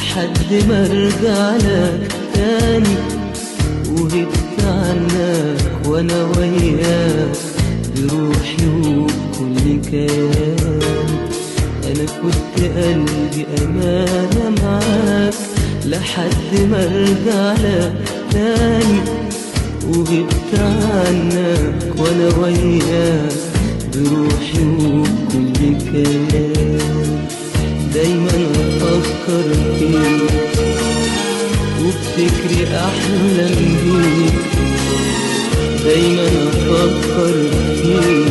لحد ما ارجع لك تاني، وغبت عنك وانا وياك بروحي وبكل كياني. انا كنت قلبي امانة معاك لحد ما ارجع لك تاني، وغبت عنك وانا وياك بروحي وبكل كياني. دايما افكر فيك وبفكري احلم بيك، دايما افكر فيك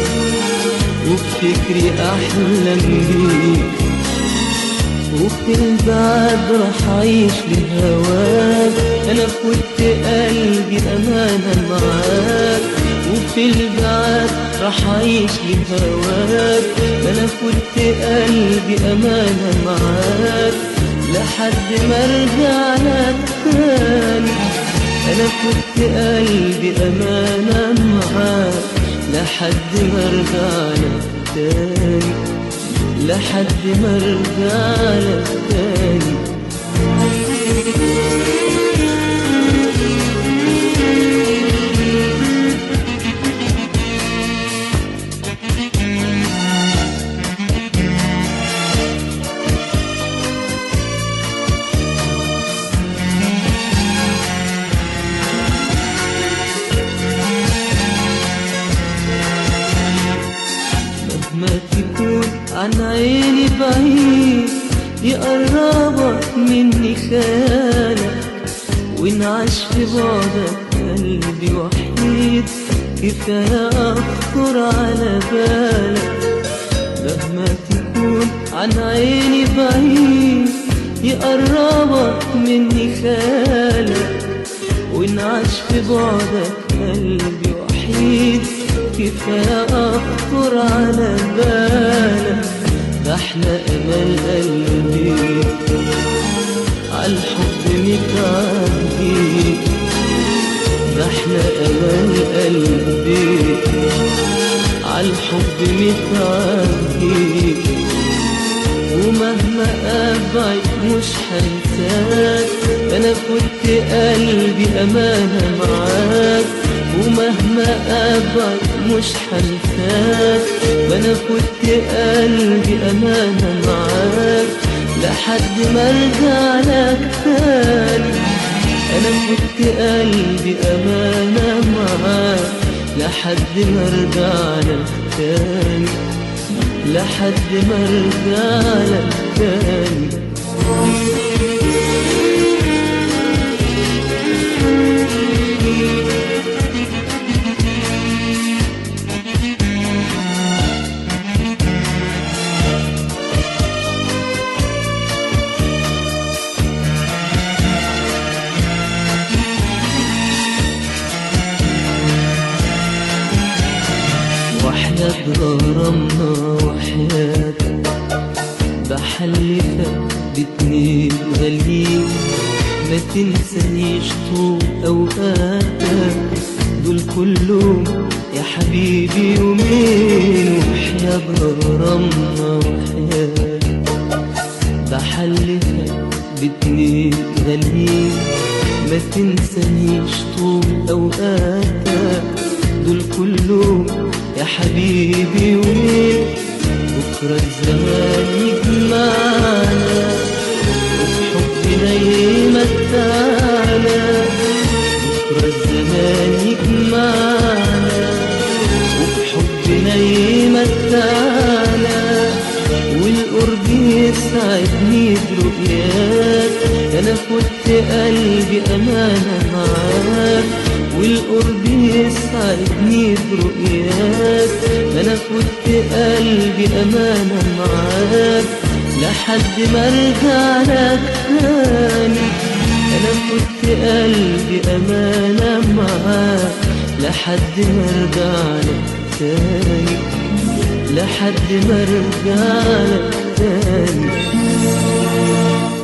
وبفكري احلم بيك. وفي البعد راح اعيش لهواك، انا كنت قلبي امانة معاك. وفي البعد راح اعيش لهواك، انا كنت قلبي امانة معاك لحد ما ارجع لك تاني. انا كنت قلبي امانة معاك لحد ما ارجع لك تاني، لحد ما ارجع لك تاني. مهما تكون عن عيني بعيد يقربك مني خيالك، وانعاش في بعدك قلبي وحيد كفاية أخطر على بالك. مهما تكون عن عيني بعيد يقربك مني خيالك، وانعاش في بعدك قلبي وحيد كفاية أخطر على بالك. ده احنا أمل قلبي عالحب متعدي، ده احنا أمل قلبي عالحب متعدي. ومهما أبعد مش هنساك، أنا كنت قلبي أمانة معاك. ومهما أبعد مش هنساك، أنا كنت قلبي أمانة معاك لحد ما ارجع لك تاني. أنا كنت قلبي أمانة معاك لحد ما ارجع لك تاني، لحد ما ارجع لك تاني. وحياة غرامنا وحياتك بحلفك باتنين غاليين، ما تنسانيش طول أوقاتك دول كلهم يا حبيبي يومين. وحياة غرامنا وحياتك بحلفك باتنين غاليين، ما تنسانيش طول أوقاتك دول كلهم يا حبيبي يومين. بكرة الزمان يجمعنا وبحبنا يمتعنا، بكرة الزمان يجمعنا وبحبنا يمتعنا. والقرب يسعدني برؤياك، أنا كنت قلبي أمانة معاك. والقرب يسعدني برؤياك، أنا كنت قلبي أمانة معاك لحد ما ارجع لك تاني. أنا كنت قلبي أمانة معاك لحد ما ارجع لك تاني، لحد ما ارجع لك تاني.